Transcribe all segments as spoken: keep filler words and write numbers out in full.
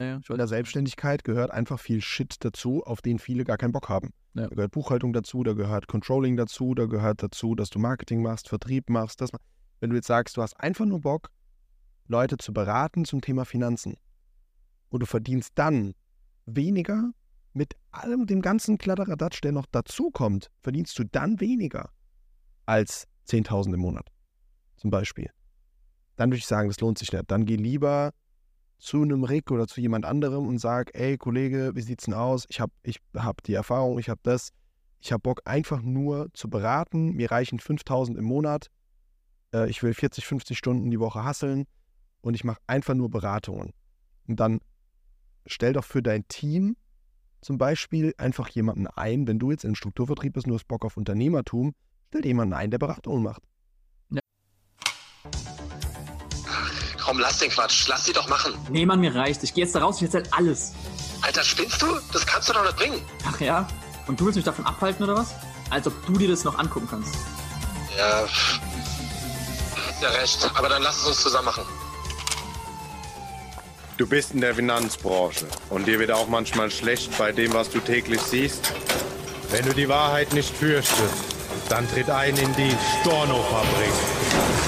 Ja, In der Selbstständigkeit gehört einfach viel Shit dazu, auf den viele gar keinen Bock haben. Ja. Da gehört Buchhaltung dazu, da gehört Controlling dazu, da gehört dazu, dass du Marketing machst, Vertrieb machst. Das. Wenn du jetzt sagst, du hast einfach nur Bock, Leute zu beraten zum Thema Finanzen und du verdienst dann weniger mit allem dem ganzen Kladderadatsch, der noch dazu kommt, verdienst du dann weniger als zehntausend im Monat zum Beispiel. Dann würde ich sagen, das lohnt sich nicht. Dann geh lieber zu einem Rick oder zu jemand anderem und sag, ey Kollege, wie sieht's denn aus? Ich habe ich hab die Erfahrung, ich habe das. Ich habe Bock einfach nur zu beraten. Mir reichen fünftausend im Monat. Äh, ich will vierzig, fünfzig Stunden die Woche hustlen und ich mache einfach nur Beratungen. Und dann stell doch für dein Team zum Beispiel einfach jemanden ein, wenn du jetzt im Strukturvertrieb bist und du hast Bock auf Unternehmertum, stell dir jemanden ein, der Beratungen macht. Komm, lass den Quatsch. Lass die doch machen. Nee, Mann, mir reicht. Ich gehe jetzt da raus, ich erzähl alles. Alter, spinnst du? Das kannst du doch nicht bringen. Ach ja? Und du willst mich davon abhalten, oder was? Als ob du dir das noch angucken kannst. Ja, hast ja recht. Aber dann lass es uns zusammen machen. Du bist in der Finanzbranche und dir wird auch manchmal schlecht bei dem, was du täglich siehst. Wenn du die Wahrheit nicht fürchtest, dann tritt ein in die Storno-Fabrik.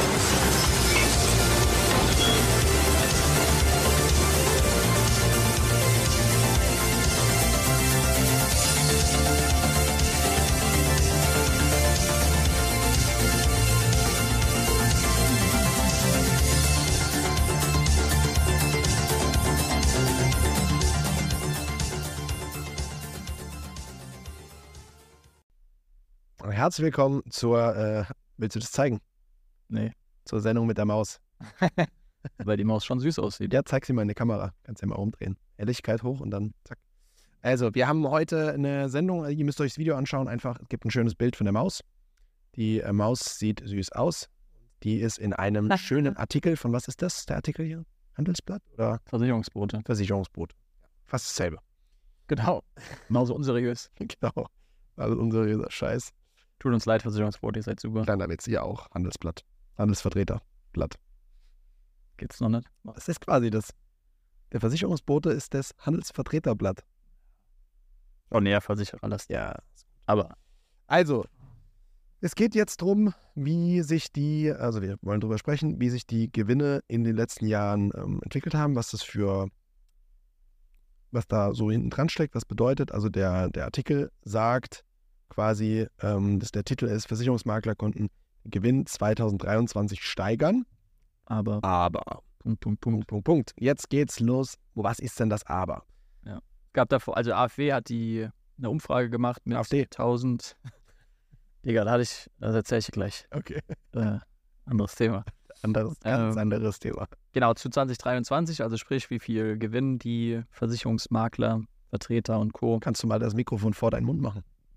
Herzlich willkommen zur, äh, willst du das zeigen? Nee, Zur Sendung mit der Maus. weil die Maus schon süß aussieht. Ja, zeig sie mal in die Kamera. Kannst ja mal umdrehen. Helligkeit hoch und dann zack. Also, wir haben heute eine Sendung, ihr müsst euch das Video anschauen, einfach, es gibt ein schönes Bild von der Maus. Die äh, Maus sieht süß aus. Die ist in einem schönen Artikel, von was ist das, der Artikel hier? Handelsblatt oder Versicherungsboote. Versicherungsboot? Fast dasselbe. Genau. Genauso unseriös. Genau. Also unseriöser Scheiß. Tut uns leid, Versicherungsboot, ihr seid super. Kleiner Witz, ihr auch. Handelsblatt. Handelsvertreterblatt. Geht's noch nicht? Das ist quasi das. Der Versicherungsbote ist das Handelsvertreterblatt. Oh nee, Versicherer lasst. Ja. Aber Also, es geht jetzt drum, wie sich die, also wir wollen drüber sprechen, wie sich die Gewinne in den letzten Jahren ähm, entwickelt haben, was das für, was da so hinten dran steckt, was bedeutet. Also der, der Artikel sagt quasi, ähm, dass der Titel ist, Versicherungsmakler konnten den Gewinn zweitausenddreiundzwanzig steigern. Aber. Aber. Punkt, Punkt, Punkt. Punkt, Punkt, Punkt. Jetzt geht's los. Was ist denn das Aber? Es gab davor, also A F W hat die eine Umfrage gemacht mit AfD. tausend. Digga, da hatte ich, das erzähle ich gleich. Okay. Äh, anderes Thema. Anderes, ganz Ähm, anderes Thema. Genau, zu zwanzig dreiundzwanzig, also sprich, wie viel Gewinn die Versicherungsmakler, Vertreter und Co. Kannst du mal das Mikrofon vor deinen Mund machen?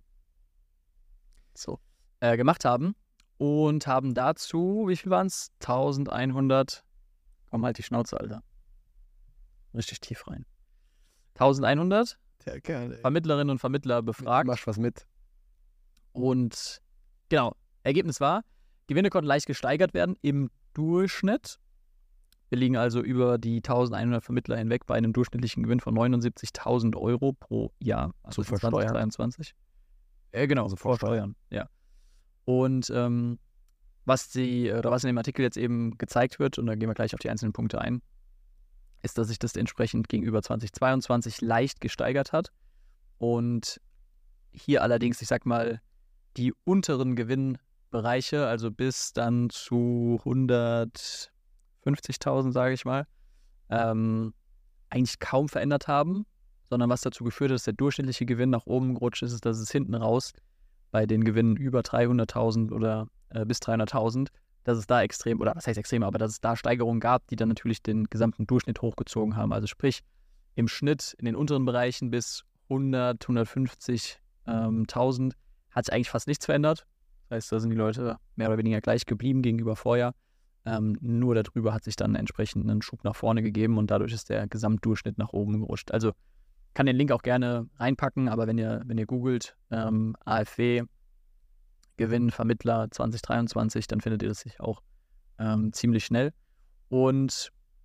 So. Äh, gemacht haben und haben dazu, wie viel waren es? eintausendeinhundert. Komm halt die Schnauze, Alter. Richtig tief rein. eintausendeinhundert Der Kerl, ey. Vermittlerinnen und Vermittler befragt. Mach was mit. Und genau, Ergebnis war, Gewinne konnten leicht gesteigert werden im Durchschnitt. Wir liegen also über die eintausendeinhundert Vermittler hinweg bei einem durchschnittlichen Gewinn von neunundsiebzigtausend Euro pro Jahr. Zu in versteuern. zwanzig dreiundzwanzig. Äh, genau, Also vor versteuern. Steuern, ja. Und ähm, was, die, oder was in dem Artikel jetzt eben gezeigt wird, und da gehen wir gleich auf die einzelnen Punkte ein, ist, dass sich das entsprechend gegenüber zwanzig zweiundzwanzig leicht gesteigert hat. Und hier allerdings, ich sag mal, die unteren Gewinnbereiche, also bis dann zu hundertfünfzigtausend, sage ich mal, ähm, eigentlich kaum verändert haben, sondern was dazu geführt hat, dass der durchschnittliche Gewinn nach oben gerutscht ist, ist, dass es hinten raus bei den Gewinnen über dreihunderttausend oder äh, bis dreihunderttausend, dass es da extrem, oder was heißt extrem, aber dass es da Steigerungen gab, die dann natürlich den gesamten Durchschnitt hochgezogen haben. Also sprich, im Schnitt in den unteren Bereichen bis hundert, hundertfünfzigtausend hat sich eigentlich fast nichts verändert. Das heißt, da sind die Leute mehr oder weniger gleich geblieben gegenüber Vorjahr. Ähm, nur darüber hat sich dann entsprechend einen Schub nach vorne gegeben und dadurch ist der Gesamtdurchschnitt nach oben gerutscht. Also kann den Link auch gerne reinpacken, aber wenn ihr, wenn ihr googelt, ähm, A F W, Gewinn, Vermittler zwanzig dreiundzwanzig, dann findet ihr das sich auch ähm, ziemlich schnell. Und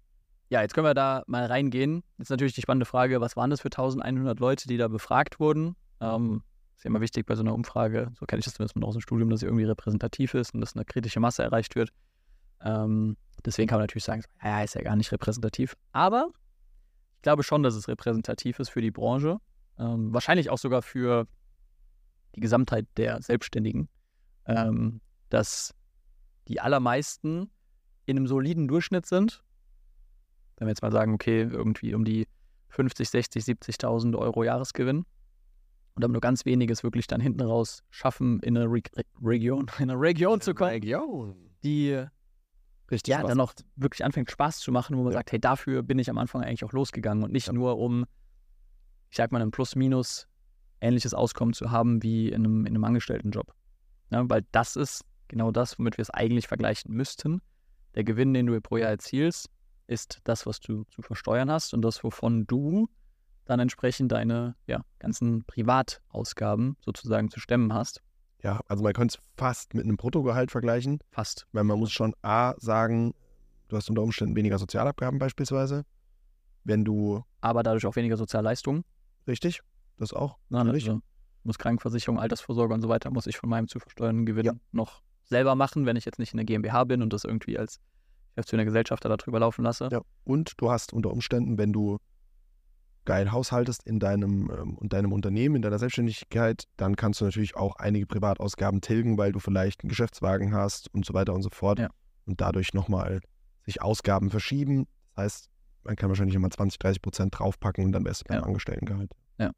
Ja, jetzt können wir da mal reingehen. Jetzt natürlich die spannende Frage, was waren das für eintausendeinhundert Leute, die da befragt wurden? Ähm, ist ja immer wichtig bei so einer Umfrage, so kenne ich das zumindest aus dem Studium, dass sie irgendwie repräsentativ ist und dass eine kritische Masse erreicht wird. Ähm, deswegen kann man natürlich sagen, ja, ist ja gar nicht repräsentativ. Aber ich glaube schon, dass es repräsentativ ist für die Branche. Ähm, wahrscheinlich auch sogar für die Gesamtheit der Selbstständigen. Ähm, dass die allermeisten in einem soliden Durchschnitt sind. Wenn wir jetzt mal sagen, okay, irgendwie um die fünfzig, sechzig, siebzigtausend Euro Jahresgewinn und aber nur ganz weniges wirklich dann hinten raus schaffen, in eine Re Region, in eine Region zu kommen, Region. die Richtig ja, Spaß dann noch wirklich anfängt Spaß zu machen, wo man Ja. sagt, hey, dafür bin ich am Anfang eigentlich auch losgegangen und nicht Ja. nur um, ich sag mal, ein Plus-Minus ähnliches Auskommen zu haben wie in einem, in einem Angestelltenjob. Ja, weil das ist genau das, womit wir es eigentlich vergleichen müssten. Der Gewinn, den du pro Jahr erzielst, ist das, was du zu versteuern hast und das, wovon du dann entsprechend deine ja, ganzen Privatausgaben sozusagen zu stemmen hast. Ja, also man könnte es fast mit einem Bruttogehalt vergleichen, Fast. weil man muss schon A sagen, du hast unter Umständen weniger Sozialabgaben beispielsweise, wenn du, Aber dadurch auch weniger Sozialleistungen. richtig, das auch, Na, natürlich. also muss Krankenversicherung, Altersvorsorge und so weiter, muss ich von meinem zu versteuernden Gewinn Ja. noch selber machen, wenn ich jetzt nicht in der GmbH bin und das irgendwie als Geschäftsführer Gesellschafter da drüber laufen lasse. Ja. Und du hast unter Umständen, wenn du geil haushaltest in deinem, ähm, in deinem Unternehmen, in deiner Selbstständigkeit, dann kannst du natürlich auch einige Privatausgaben tilgen, weil du vielleicht einen Geschäftswagen hast und so weiter und so fort. Ja. Und dadurch nochmal sich Ausgaben verschieben. Das heißt, man kann wahrscheinlich immer zwanzig, dreißig Prozent draufpacken und dann wärst du beim Ja. Angestelltengehalt.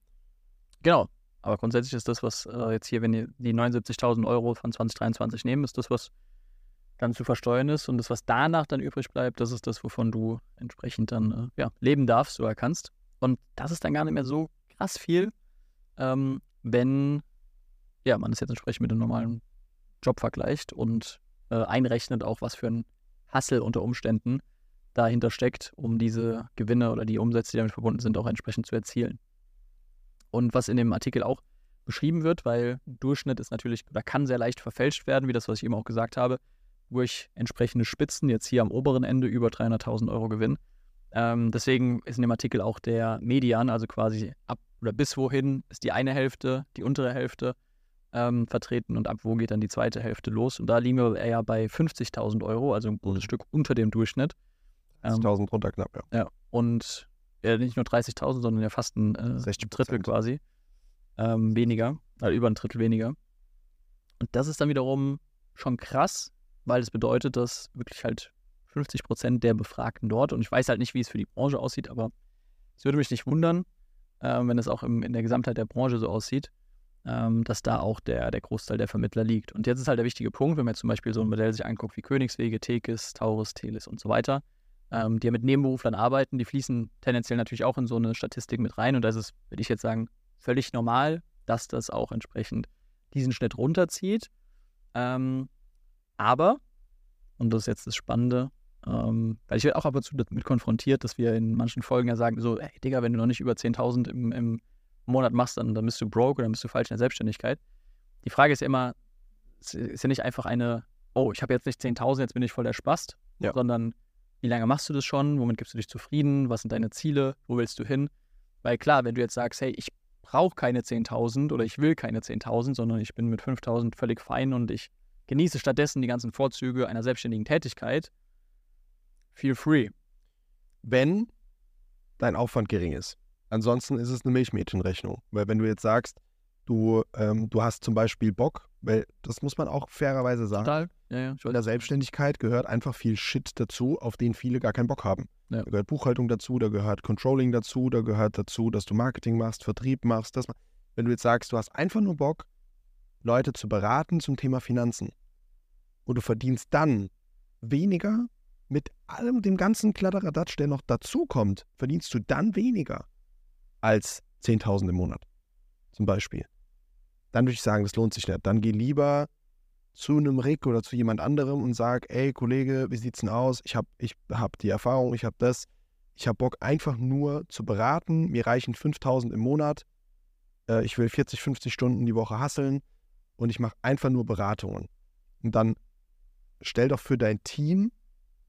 Genau. Aber grundsätzlich ist das, was äh, jetzt hier, wenn ihr die neunundsiebzigtausend Euro von zwanzig dreiundzwanzig nehmen, ist das, was dann zu versteuern ist. Und das, was danach dann übrig bleibt, das ist das, wovon du entsprechend dann äh, ja, leben darfst oder kannst. Und das ist dann gar nicht mehr so krass viel, ähm, wenn ja, man es jetzt entsprechend mit einem normalen Job vergleicht und äh, einrechnet auch, was für ein Hustle unter Umständen dahinter steckt, um diese Gewinne oder die Umsätze, die damit verbunden sind, auch entsprechend zu erzielen. Und was in dem Artikel auch beschrieben wird, weil Durchschnitt ist natürlich oder kann sehr leicht verfälscht werden, wie das, was ich eben auch gesagt habe, durch entsprechende Spitzen, jetzt hier am oberen Ende über dreihunderttausend Euro Gewinn. Ähm, deswegen ist in dem Artikel auch der Median, also quasi ab oder bis wohin ist die eine Hälfte, die untere Hälfte ähm, vertreten und ab wo geht dann die zweite Hälfte los. Und da liegen wir eher bei fünfzigtausend Euro, also ein gutes Stück unter dem Durchschnitt. Ähm, tausend runter knapp, ja. ja, und ja, nicht nur dreißigtausend, sondern ja fast ein äh, sechzig Drittel Prozent. quasi ähm, weniger, also über ein Drittel weniger. Und das ist dann wiederum schon krass, weil es bedeutet, dass wirklich halt fünfzig Prozent der Befragten dort, und ich weiß halt nicht, wie es für die Branche aussieht, aber es würde mich nicht wundern, äh, wenn es auch im, in der Gesamtheit der Branche so aussieht, ähm, dass da auch der, der Großteil der Vermittler liegt. Und jetzt ist halt der wichtige Punkt, wenn man jetzt zum Beispiel so ein Modell sich anguckt wie Königswege, Tekis, Taurus, Telis und so weiter, ähm, die ja mit Nebenberuflern arbeiten, die fließen tendenziell natürlich auch in so eine Statistik mit rein. Und da ist es, würde ich jetzt sagen, völlig normal, dass das auch entsprechend diesen Schnitt runterzieht. Ähm, aber, und das ist jetzt das Spannende, ähm, weil ich werde auch ab und zu damit konfrontiert, dass wir in manchen Folgen ja sagen, so, ey Digga, wenn du noch nicht über zehntausend im, im Monat machst, dann, dann bist du broke oder dann bist du falsch in der Selbstständigkeit. Die Frage ist ja immer, es ist ja nicht einfach eine, oh, ich habe jetzt nicht zehntausend, jetzt bin ich voll der Spast, Ja. sondern wie lange machst du das schon, womit gibst du dich zufrieden, was sind deine Ziele, wo willst du hin? Weil klar, wenn du jetzt sagst, hey, ich brauche keine zehntausend oder ich will keine zehntausend, sondern ich bin mit fünftausend völlig fein und ich genieße stattdessen die ganzen Vorzüge einer selbstständigen Tätigkeit, feel free. Wenn dein Aufwand gering ist. Ansonsten ist es eine Milchmädchenrechnung. Weil wenn du jetzt sagst, du, ähm, du hast zum Beispiel Bock, weil das muss man auch fairerweise sagen, Total. Ja, ja. Ich in der Selbstständigkeit gehört einfach viel Shit dazu, auf den viele gar keinen Bock haben. Ja. Da gehört Buchhaltung dazu, da gehört Controlling dazu, da gehört dazu, dass du Marketing machst, Vertrieb machst. Das, wenn du jetzt sagst, du hast einfach nur Bock, Leute zu beraten zum Thema Finanzen und du verdienst dann weniger, mit allem dem ganzen Kladderadatsch, der noch dazukommt, verdienst du dann weniger als zehntausend im Monat zum Beispiel. Dann würde ich sagen, das lohnt sich nicht. Dann geh lieber zu einem Rick oder zu jemand anderem und sag, ey Kollege, wie sieht's denn aus? Ich habe ich hab die Erfahrung, ich habe das. Ich habe Bock einfach nur zu beraten. Mir reichen fünftausend im Monat. Äh, ich will vierzig, fünfzig Stunden die Woche hustlen und ich mache einfach nur Beratungen. Und dann stell doch für dein Team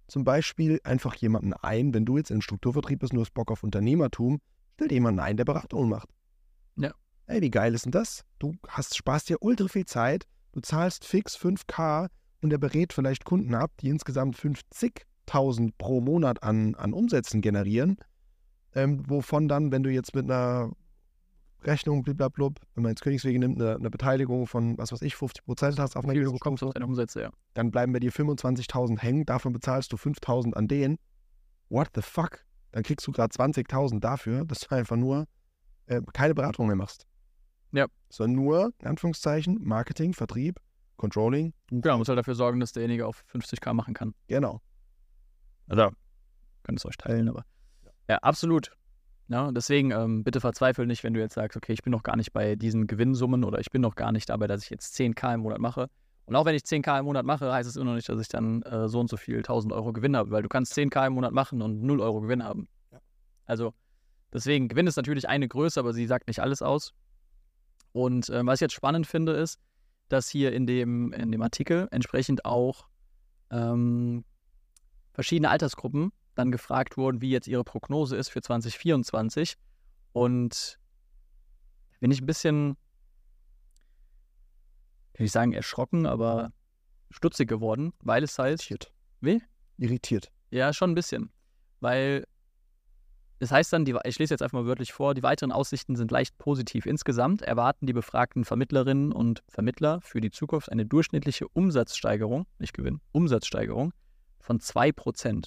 zum Beispiel einfach jemanden ein, wenn du jetzt im Strukturvertrieb bist und du hast Bock auf Unternehmertum, stell dir jemanden ein, der Beratungen macht. Ja. Ey, wie geil ist denn das? Du hast, sparst dir ultra viel Zeit, du zahlst fix fünftausend und der berät vielleicht Kunden ab, die insgesamt fünfzigtausend pro Monat an, an Umsätzen generieren, ähm, wovon dann, wenn du jetzt mit einer Rechnung, bliblablub, wenn man jetzt Königswege nimmt, eine, eine Beteiligung von, was weiß ich, fünfzig Prozent hast auf eine Du bekommst du deine Umsätze, ja. dann bleiben bei dir fünfundzwanzigtausend hängen, davon bezahlst du fünftausend an den. What the fuck? Dann kriegst du gerade zwanzigtausend dafür, dass du einfach nur äh, keine Beratung mehr machst. Ja. Sondern nur, in Anführungszeichen, Marketing, Vertrieb, Controlling. Genau, muss halt dafür sorgen, dass derjenige auf fünfzigtausend machen kann. Genau. Also, könnt es euch teilen, aber ja, ja absolut. Ja, deswegen ähm, bitte verzweifel nicht, wenn du jetzt sagst, okay, ich bin noch gar nicht bei diesen Gewinnsummen oder ich bin noch gar nicht dabei, dass ich jetzt zehntausend im Monat mache. Und auch wenn ich zehntausend im Monat mache, heißt es immer noch nicht, dass ich dann äh, so und so viel tausend Euro Gewinn habe, weil du kannst zehntausend im Monat machen und null Euro Gewinn haben. Ja. Also deswegen, Gewinn ist natürlich eine Größe, aber sie sagt nicht alles aus. Und äh, was ich jetzt spannend finde, ist, dass hier in dem, in dem Artikel entsprechend auch ähm, verschiedene Altersgruppen dann gefragt wurden, wie jetzt ihre Prognose ist für zwanzig vierundzwanzig. Und da bin ich ein bisschen, kann ich sagen, erschrocken, aber stutzig geworden, weil es heißt... Irritiert. Wie? Irritiert. Ja, schon ein bisschen. Weil es heißt dann, die, ich lese jetzt einfach mal wörtlich vor, die weiteren Aussichten sind leicht positiv. Insgesamt erwarten die befragten Vermittlerinnen und Vermittler für die Zukunft eine durchschnittliche Umsatzsteigerung, nicht Gewinn, Umsatzsteigerung von zwei Prozent.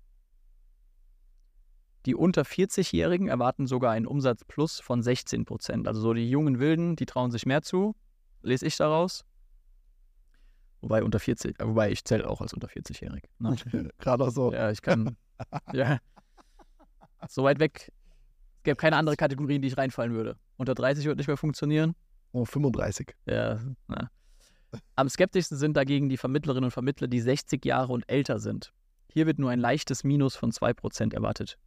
Die unter vierzig-Jährigen erwarten sogar einen Umsatzplus von sechzehn Prozent. Also so die jungen Wilden, die trauen sich mehr zu, lese ich daraus. Wobei unter vierzig, wobei ich zähle auch als unter vierzig-Jährig. Ne? Gerade auch so. Ja, ich kann, ja, so weit weg. Es gäbe keine andere Kategorie, in die ich reinfallen würde. Unter dreißig wird nicht mehr funktionieren. Oh, fünfunddreißig. Ja, na. Am skeptischsten sind dagegen die Vermittlerinnen und Vermittler, die sechzig Jahre und älter sind. Hier wird nur ein leichtes Minus von zwei Prozent erwartet.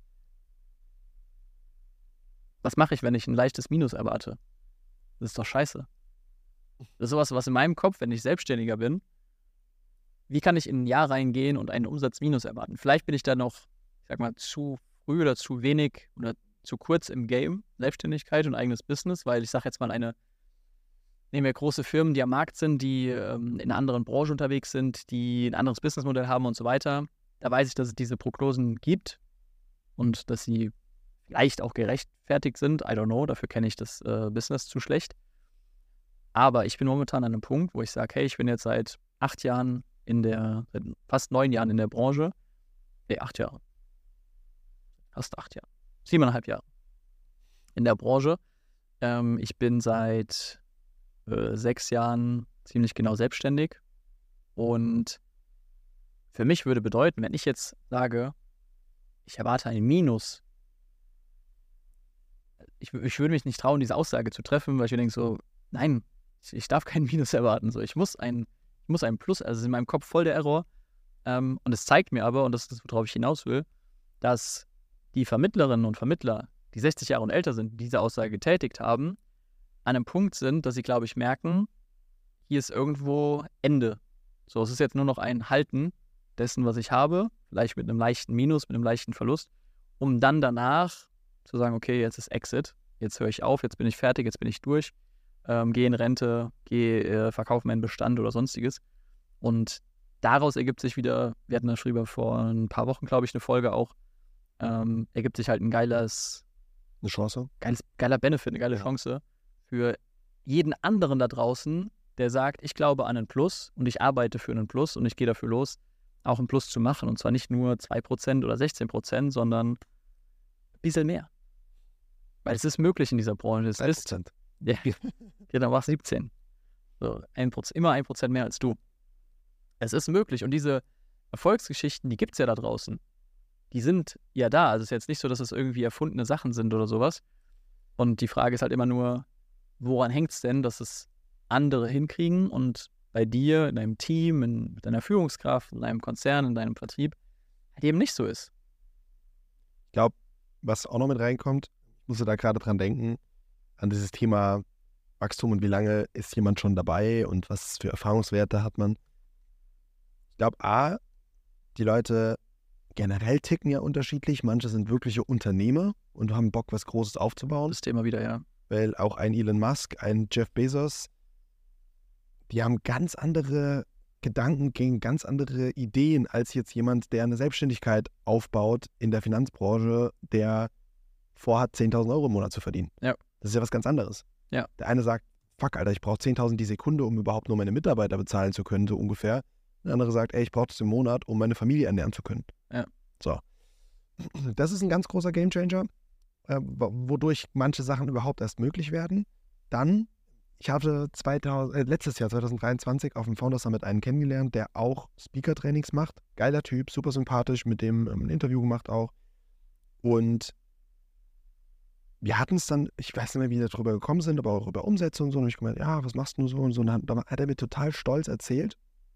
Was mache ich, wenn ich ein leichtes Minus erwarte? Das ist doch scheiße. Das ist sowas, was in meinem Kopf, wenn ich Selbstständiger bin, wie kann ich in ein Jahr reingehen und einen Umsatzminus erwarten? Vielleicht bin ich da noch, ich sag mal, zu früh oder zu wenig oder zu kurz im Game, Selbstständigkeit und eigenes Business, weil ich sage jetzt mal eine, nehmen wir große Firmen, die am Markt sind, die ähm, in einer anderen Branche unterwegs sind, die ein anderes Businessmodell haben und so weiter. Da weiß ich, dass es diese Prognosen gibt und dass sie vielleicht auch gerechtfertigt sind. I don't know, dafür kenne ich das äh, Business zu schlecht. Aber ich bin momentan an einem Punkt, wo ich sage, hey, ich bin jetzt seit acht Jahren in der, seit fast neun Jahren in der Branche. Nee, acht Jahre. Fast acht Jahre. Siebeneinhalb Jahre in der Branche. Ähm, ich bin seit äh, sechs Jahren ziemlich genau selbstständig. Und für mich würde bedeuten, wenn ich jetzt sage, ich erwarte ein Minus, ich, ich würde mich nicht trauen, diese Aussage zu treffen, weil ich mir denke so, nein, ich, ich darf kein Minus erwarten. So, ich muss ein, ich muss ein Plus, also ist in meinem Kopf voll der Error. Ähm, und es zeigt mir aber, und das ist das, worauf ich hinaus will, dass die Vermittlerinnen und Vermittler, die sechzig Jahre und älter sind, die diese Aussage getätigt haben, an einem Punkt sind, dass sie, glaube ich, merken, hier ist irgendwo Ende. So, es ist jetzt nur noch ein Halten dessen, was ich habe, vielleicht mit einem leichten Minus, mit einem leichten Verlust, um dann danach zu sagen, okay, jetzt ist Exit, jetzt höre ich auf, jetzt bin ich fertig, jetzt bin ich durch, ähm, gehe in Rente, gehe, äh, verkaufe meinen Bestand oder sonstiges. Und daraus ergibt sich wieder, wir hatten da schon vor ein paar Wochen, glaube ich, eine Folge auch, ähm, ergibt sich halt ein geiles, Eine Chance. geiles, geiler Benefit, eine geile Ja. Chance für jeden anderen da draußen, der sagt, ich glaube an einen Plus und ich arbeite für einen Plus und ich gehe dafür los, auch einen Plus zu machen. Und zwar nicht nur zwei Prozent oder sechzehn Prozent, sondern ein bisschen mehr. Weil es ist möglich in dieser Branche. Es drei ist, Prozent. ja, genau, machst siebzehn. So, ein Prozent, immer ein Prozent mehr als du. Es ist möglich. Und diese Erfolgsgeschichten, die gibt es ja da draußen. Die sind ja da. Also es ist jetzt nicht so, dass es irgendwie erfundene Sachen sind oder sowas. Und die Frage ist halt immer nur, woran hängt es denn, dass es andere hinkriegen und bei dir, in deinem Team, in deiner Führungskraft, in deinem Konzern, in deinem Vertrieb halt eben nicht so ist. Ich glaube, was auch noch mit reinkommt, ich musste da gerade dran denken, an dieses Thema Wachstum und wie lange ist jemand schon dabei und was für Erfahrungswerte hat man. Ich glaube, A, die Leute generell ticken ja unterschiedlich. Manche sind wirkliche Unternehmer und haben Bock, was Großes aufzubauen. Das Thema wieder, ja. Weil auch ein Elon Musk, ein Jeff Bezos, die haben ganz andere Gedanken, gegen ganz andere Ideen als jetzt jemand, der eine Selbstständigkeit aufbaut in der Finanzbranche, der vorhat, zehntausend Euro im Monat zu verdienen. Ja. Das ist ja was ganz anderes. Ja. Der eine sagt, fuck, Alter, ich brauche zehntausend die Sekunde, um überhaupt nur meine Mitarbeiter bezahlen zu können, so ungefähr. Der andere sagt, ey, ich brauche das im Monat, um meine Familie ernähren zu können. Ja. So. Das ist ein ganz großer Gamechanger, äh, wodurch manche Sachen überhaupt erst möglich werden. Dann, ich hatte zweitausend, äh, letztes Jahr, zwanzig dreiundzwanzig, auf dem Founders Summit einen kennengelernt, der auch Speaker-Trainings macht. Geiler Typ, super sympathisch, mit dem ähm, ein Interview gemacht auch. Und wir hatten es dann, ich weiß nicht mehr, wie wir darüber gekommen sind, aber auch über Umsetzung und so. Und ich gemeint, ja, was machst du so und so. Und dann hat er mir total stolz erzählt,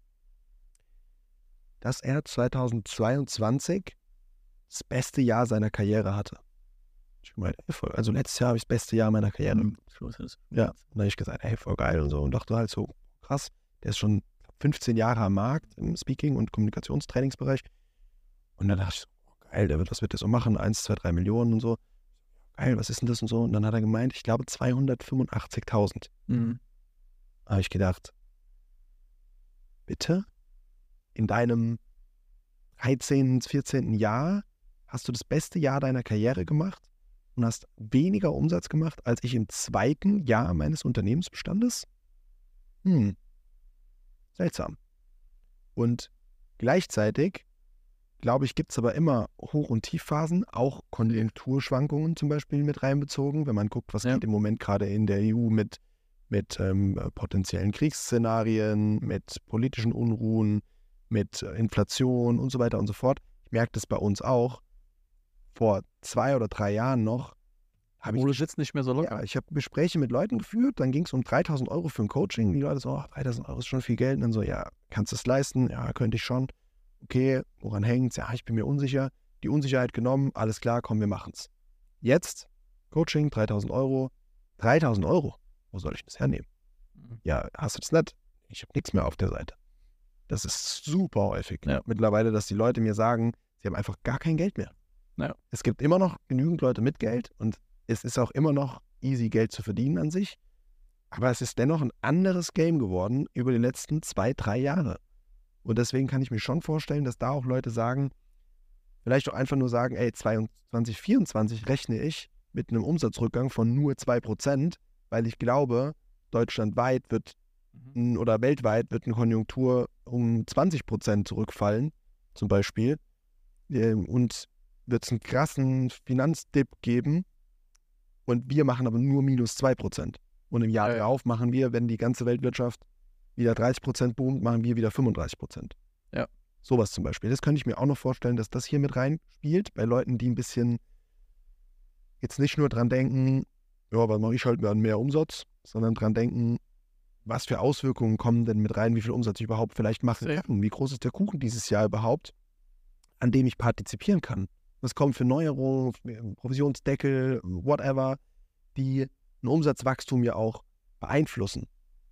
dass er zweitausendzweiundzwanzig das beste Jahr seiner Karriere hatte. Ich gemeint, ey, voll, also letztes Jahr habe ich das beste Jahr meiner Karriere. Mhm. Ja, und dann habe ich gesagt, hey, voll geil und so. Und dachte halt so, krass, der ist schon fünfzehn Jahre am Markt im Speaking- und Kommunikationstrainingsbereich. Und dann dachte ich so, oh, geil, der wird, was wird der so machen? Eins, zwei, drei Millionen und so. Geil, was ist denn das und so? Und dann hat er gemeint, ich glaube zweihundertfünfundachtzigtausend. Mhm. Da habe ich gedacht, bitte? In deinem dreizehnten, vierzehnten Jahr hast du das beste Jahr deiner Karriere gemacht und hast weniger Umsatz gemacht als ich im zweiten Jahr meines Unternehmensbestandes? Hm, seltsam. Und gleichzeitig, glaube ich, gibt es aber immer Hoch- und Tiefphasen, auch Konjunkturschwankungen zum Beispiel mit reinbezogen, wenn man guckt, was Ja. geht im Moment gerade in der E U mit, mit ähm, potenziellen Kriegsszenarien, mit politischen Unruhen, mit äh, Inflation und so weiter und so fort. Ich merke das bei uns auch. Vor zwei oder drei Jahren noch habe ich, Ole sitzt nicht mehr so locker. ja, ich habe Gespräche mit Leuten geführt, dann ging es um dreitausend Euro für ein Coaching. Die Leute so, oh, dreitausend Euro ist schon viel Geld. Und dann so, ja, kannst du es leisten? Ja, könnte ich schon. Okay, woran hängt's? Ja, ich bin mir unsicher. Die Unsicherheit genommen, alles klar, komm, wir machen's. Jetzt, Coaching, dreitausend Euro. dreitausend Euro? Wo soll ich das hernehmen? Mhm. Ja, hast du das nicht? Ich habe nichts mehr auf der Seite. Das ist super häufig. Ja. Mittlerweile, dass die Leute mir sagen, sie haben einfach gar kein Geld mehr. Ja. Es gibt immer noch genügend Leute mit Geld und es ist auch immer noch easy, Geld zu verdienen an sich. Aber es ist dennoch ein anderes Game geworden über die letzten zwei, drei Jahre. Und deswegen kann ich mir schon vorstellen, dass da auch Leute sagen, vielleicht auch einfach nur sagen, ey, zwanzig vierundzwanzig rechne ich mit einem Umsatzrückgang von nur zwei Prozent, weil ich glaube, deutschlandweit wird Mhm. oder weltweit wird eine Konjunktur um zwanzig Prozent zurückfallen, zum Beispiel. Ähm, Und wird es einen krassen Finanzdip geben und wir machen aber nur minus zwei Prozent. Und im Jahr Ja, ja. darauf machen wir, wenn die ganze Weltwirtschaft wieder dreißig Prozent boomt, machen wir wieder fünfunddreißig Prozent. Ja. Sowas zum Beispiel. Das könnte ich mir auch noch vorstellen, dass das hier mit reinspielt, bei Leuten, die ein bisschen jetzt nicht nur dran denken, ja, was mache ich halt an mehr Umsatz, sondern dran denken, was für Auswirkungen kommen denn mit rein, wie viel Umsatz ich überhaupt vielleicht machen Safe. kann. Wie groß ist der Kuchen dieses Jahr überhaupt, an dem ich partizipieren kann? Was kommt für Neuerungen, Provisionsdeckel, whatever, die ein Umsatzwachstum ja auch beeinflussen.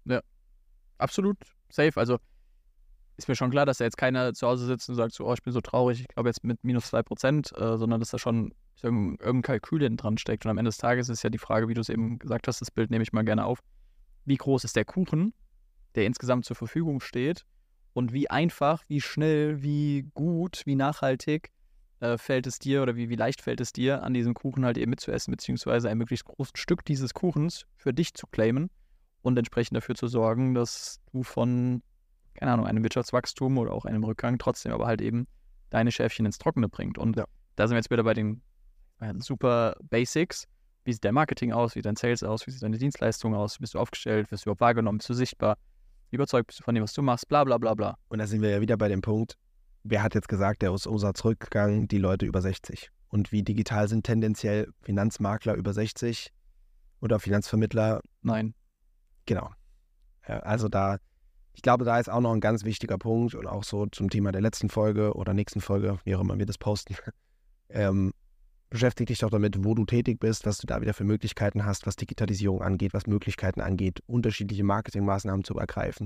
Absolut safe. Also ist mir schon klar, dass da jetzt keiner zu Hause sitzt und sagt so, oh, ich bin so traurig, ich glaube jetzt mit minus zwei Prozent, äh, sondern dass da schon irgendein, irgendein Kalkül hinten dran steckt. Und am Ende des Tages ist ja die Frage, wie du es eben gesagt hast, das Bild nehme ich mal gerne auf, wie groß ist der Kuchen, der insgesamt zur Verfügung steht und wie einfach, wie schnell, wie gut, wie nachhaltig äh, fällt es dir oder wie, wie leicht fällt es dir, an diesem Kuchen halt eben mitzuessen, beziehungsweise ein möglichst großes Stück dieses Kuchens für dich zu claimen und entsprechend dafür zu sorgen, dass du von, keine Ahnung, einem Wirtschaftswachstum oder auch einem Rückgang trotzdem aber halt eben deine Schäfchen ins Trockene bringt. Und Ja. da sind wir jetzt wieder bei den äh, super Basics. Wie sieht dein Marketing aus? Wie sieht dein Sales aus? Wie sieht deine Dienstleistung aus? Wie bist du aufgestellt? Wirst du überhaupt wahrgenommen? Bist du sichtbar? Wie überzeugt bist du von dem, was du machst? Bla, bla, bla, bla. Und da sind wir ja wieder bei dem Punkt, wer hat jetzt gesagt, der ist Umsatzrückgang, die Leute über sechzig. Und wie digital sind tendenziell Finanzmakler über sechzig oder Finanzvermittler? Nein. Genau. Ja, also da, ich glaube, da ist auch noch ein ganz wichtiger Punkt und auch so zum Thema der letzten Folge oder nächsten Folge, wie auch immer wir das posten. ähm, beschäftige dich doch damit, wo du tätig bist, was du da wieder für Möglichkeiten hast, was Digitalisierung angeht, was Möglichkeiten angeht, unterschiedliche Marketingmaßnahmen zu ergreifen,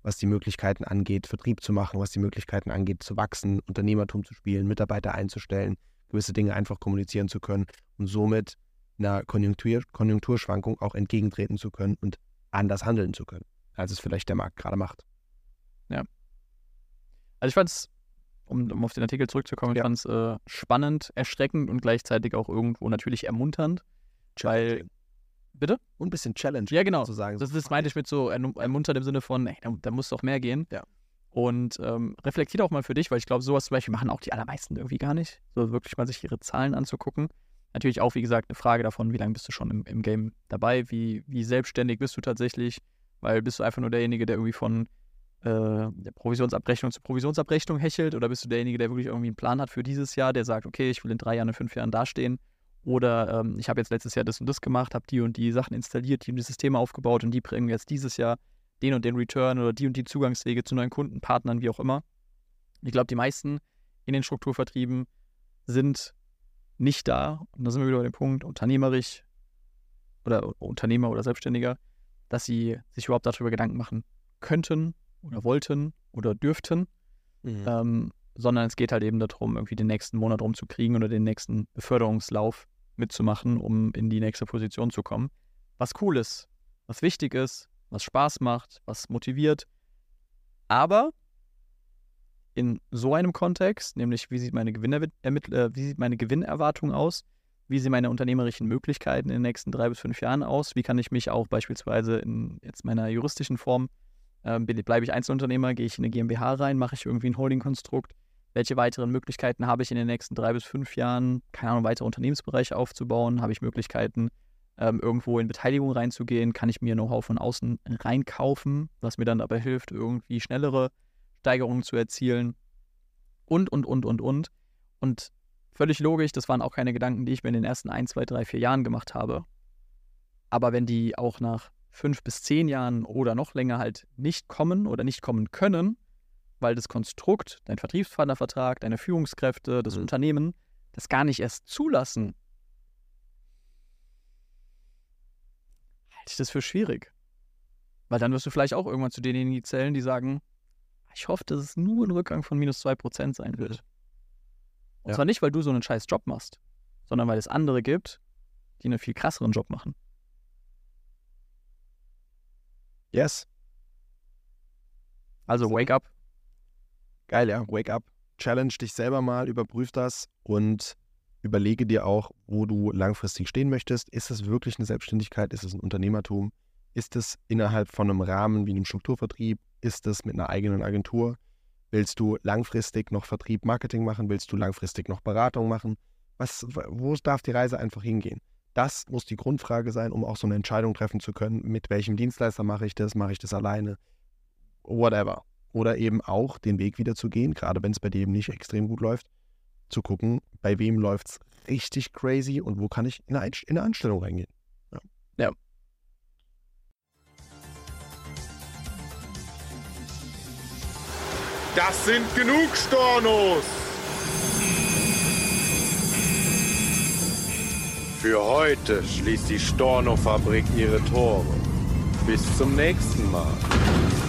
was die Möglichkeiten angeht, Vertrieb zu machen, was die Möglichkeiten angeht, zu wachsen, Unternehmertum zu spielen, Mitarbeiter einzustellen, gewisse Dinge einfach kommunizieren zu können und somit einer Konjunktur, Konjunkturschwankung auch entgegentreten zu können und anders handeln zu können, als es vielleicht der Markt gerade macht. Ja. Also ich fand es, um, um auf den Artikel zurückzukommen, Ja. ich fand es äh, spannend, erschreckend und gleichzeitig auch irgendwo natürlich ermunternd. Weil, bitte? Und ein bisschen Challenge. Ja, genau. Zu sagen, Das, so, das meinte ich mit so erm- ermunternd im Sinne von, ey, da, da muss doch mehr gehen. Ja. Und ähm, reflektiert auch mal für dich, weil ich glaube, sowas zum Beispiel machen auch die allermeisten irgendwie gar nicht. So wirklich mal sich ihre Zahlen anzugucken. Natürlich auch, wie gesagt, eine Frage davon, wie lange bist du schon im, im Game dabei, wie, wie selbstständig bist du tatsächlich, weil bist du einfach nur derjenige, der irgendwie von äh, der Provisionsabrechnung zu Provisionsabrechnung hechelt, oder bist du derjenige, der wirklich irgendwie einen Plan hat für dieses Jahr, der sagt, okay, ich will in drei Jahren, in fünf Jahren dastehen, oder ähm, ich habe jetzt letztes Jahr das und das gemacht, habe die und die Sachen installiert, die und die Systeme aufgebaut und die bringen jetzt dieses Jahr den und den Return oder die und die Zugangswege zu neuen Kunden, Partnern, wie auch immer. Ich glaube, die meisten in den Strukturvertrieben sind nicht da, und da sind wir wieder bei dem Punkt, unternehmerisch oder Unternehmer oder Selbstständiger, dass sie sich überhaupt darüber Gedanken machen könnten oder wollten oder dürften, Mhm. ähm, sondern es geht halt eben darum, irgendwie den nächsten Monat rumzukriegen oder den nächsten Beförderungslauf mitzumachen, um in die nächste Position zu kommen. Was cool ist, was wichtig ist, was Spaß macht, was motiviert, aber in so einem Kontext, nämlich wie sieht meine, Gewinner- ermitt- äh, wie sieht meine Gewinnerwartung aus, wie sehen meine unternehmerischen Möglichkeiten in den nächsten drei bis fünf Jahren aus, wie kann ich mich auch beispielsweise in jetzt meiner juristischen Form, ähm, bin- bleibe ich Einzelunternehmer, gehe ich in eine GmbH rein, mache ich irgendwie ein Holding-Konstrukt, welche weiteren Möglichkeiten habe ich in den nächsten drei bis fünf Jahren, keine Ahnung, weitere Unternehmensbereiche aufzubauen, habe ich Möglichkeiten, ähm, irgendwo in Beteiligung reinzugehen, kann ich mir Know-how von außen reinkaufen, was mir dann dabei hilft, irgendwie schnellere Steigerungen zu erzielen und, und, und, und, und. Und völlig logisch, das waren auch keine Gedanken, die ich mir in den ersten ein, zwei, drei, vier Jahren gemacht habe. Aber wenn die auch nach fünf bis zehn Jahren oder noch länger halt nicht kommen oder nicht kommen können, weil das Konstrukt, dein Vertriebspartnervertrag, deine Führungskräfte, das Mhm. Unternehmen, das gar nicht erst zulassen, halte ich das für schwierig. Weil dann wirst du vielleicht auch irgendwann zu denjenigen zählen, die sagen, ich hoffe, dass es nur ein Rückgang von minus zwei Prozent sein wird. Und Ja. zwar nicht, weil du so einen scheiß Job machst, sondern weil es andere gibt, die einen viel krasseren Job machen. Yes. Also wake up. Geil, ja. Wake up. Challenge dich selber mal, überprüf das und überlege dir auch, wo du langfristig stehen möchtest. Ist es wirklich eine Selbstständigkeit? Ist es ein Unternehmertum? Ist es innerhalb von einem Rahmen wie einem Strukturvertrieb? Ist es mit einer eigenen Agentur? Willst du langfristig noch Vertrieb, Marketing machen? Willst du langfristig noch Beratung machen? Was, wo darf die Reise einfach hingehen? Das muss die Grundfrage sein, um auch so eine Entscheidung treffen zu können. Mit welchem Dienstleister mache ich das? Mache ich das alleine? Whatever. Oder eben auch den Weg wieder zu gehen, gerade wenn es bei dir eben nicht extrem gut läuft, zu gucken, bei wem läuft es richtig crazy und wo kann ich in eine, Einst- in eine Anstellung reingehen. Ja. Ja. Das sind genug Stornos! Für heute schließt die Storno-Fabrik ihre Tore. Bis zum nächsten Mal.